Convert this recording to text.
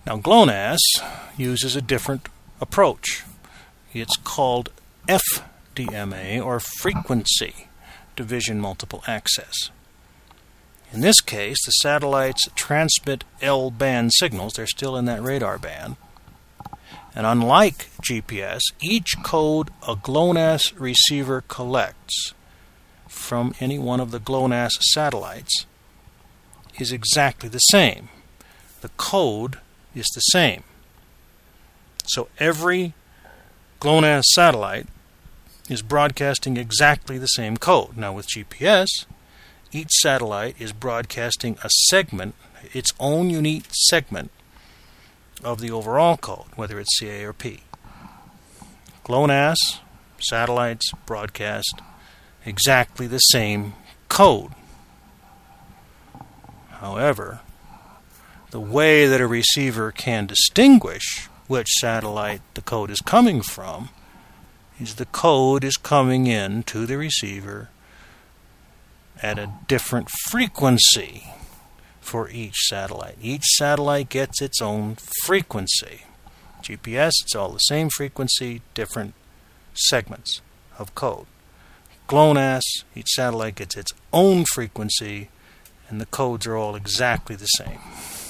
Now, GLONASS uses a different approach. It's called FDMA, or Frequency Division Multiple Access. In this case, the satellites transmit L-band signals. They're still in that radar band. And unlike GPS, each code a GLONASS receiver collects from any one of the GLONASS satellites is exactly the same. The code is the same. So every GLONASS satellite is broadcasting exactly the same code. Now with GPS, each satellite is broadcasting a segment, its own unique segment of the overall code, whether it's CA or P. GLONASS satellites broadcast exactly the same code. However, the way that a receiver can distinguish which satellite the code is coming from is the code is coming in to the receiver at a different frequency for each satellite. Each satellite gets its own frequency. GPS, it's all the same frequency, different segments of code. GLONASS, each satellite gets its own frequency, and the codes are all exactly the same.